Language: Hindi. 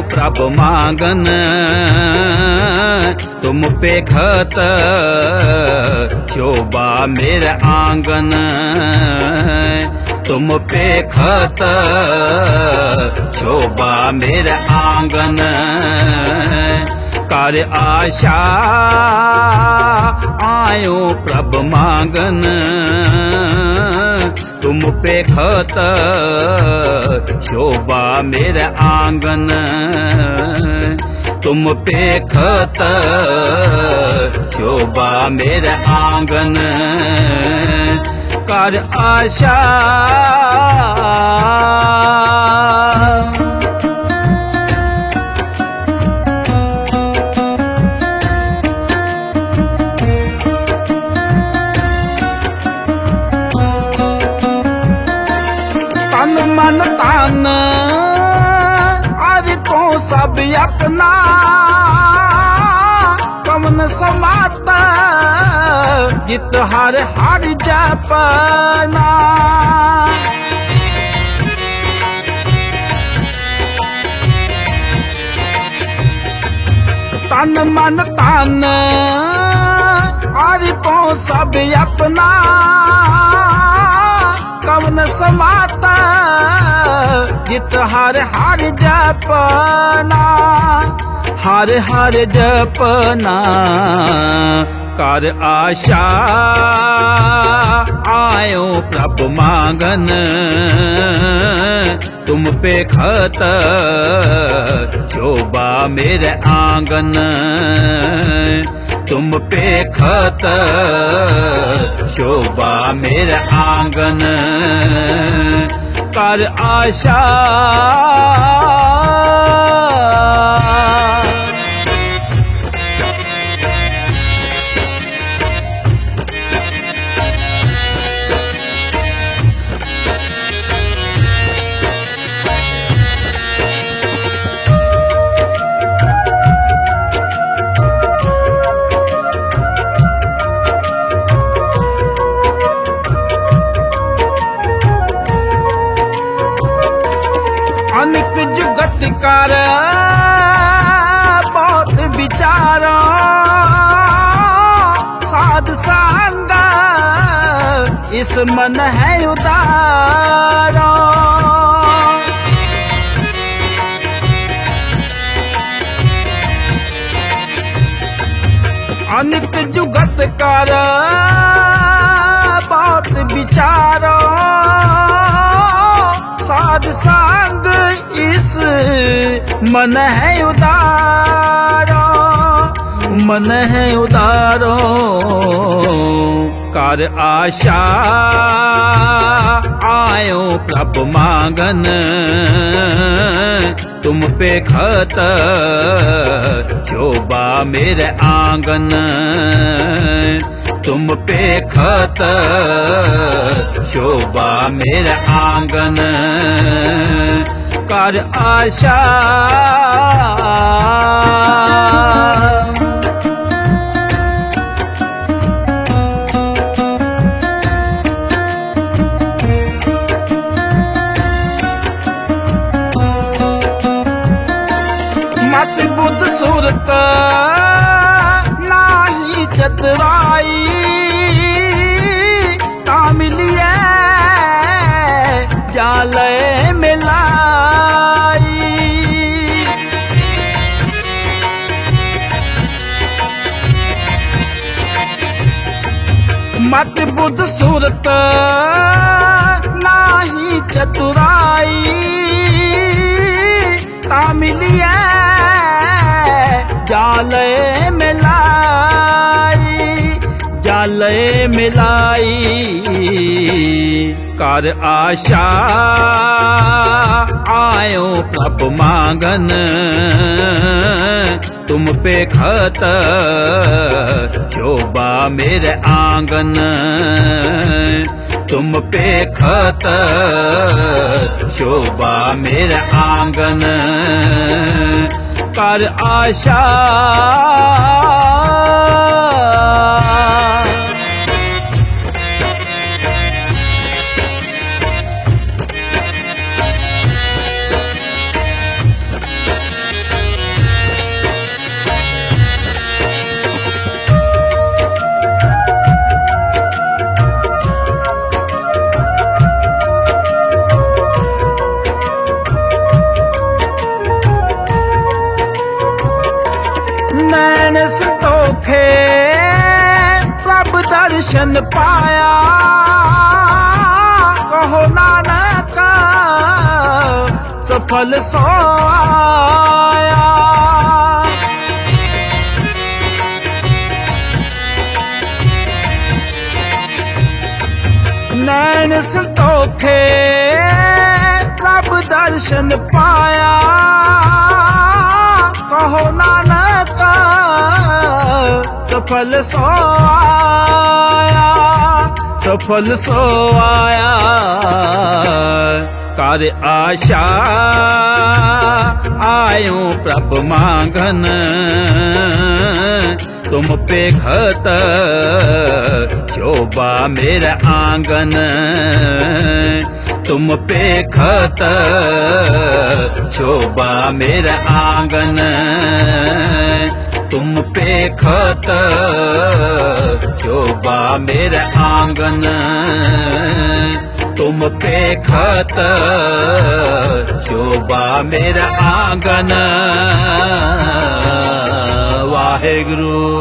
प्रभु मांगन, तुम पे खत शोभा मेरे आंगन। तुम पे खत शोभा मेरे आंगन। कर आशा आयो प्रभु मांगन, तुम पे खत शोभा मेरे आंगन। तुम पे खत शोभा मेरे आंगन। कर आशा मन तान आज को सब अपना, कवन समाता जित हर हर जपना। तन मन तान आज को सब अपना, कवन समाता जित हर हर जपना। हर हर जपना कर आशा आयो प्रभु मांगन, तुम पे खत शोभा मेरे आंगन। तुम पे खत शोभा मेरे आंगन। कर आशा अनेक जुगत कर बहुत विचारा, साध संग इस मन है उदारा। अनेक जुगत कर बहुत विचारा, साध संग इस मन है उदारो। मन है उदारो कर आशा आयो प्रभु मांगन, तुम पे खत शोभा मेरे आंगन। तुम पे खत शोभा मेरे आंगन। कर आशा मत बुद्ध सूरत नाही चतुराई, मिलिए जाले मिलाई। मत बुद्ध सूरत नाही चतुराई, मिलिए जाले मिलाई। जाले मिलाई कर आशा आयो प्रभु मांगन, तुम पे खत शोभा मेरे आंगन। तुम पे खत शोभा मेरे आंगन। कर आशा दर्शन पाया, कहो नानक सफल सो आया। नैन संतोखे प्रभु दर्शन पाया, कहो नानक सफल सो आया, सफल सो आया। कर आशा आयो प्रभु मांगन, तुम पे खत शोभा मेरा आंगन, तुम पे खत शोभा मेरा आंगन, तुम पे खत शोभा मेरा आंगन, तुम पे खत शोभा मेरा आंगन। वाहेगुरु।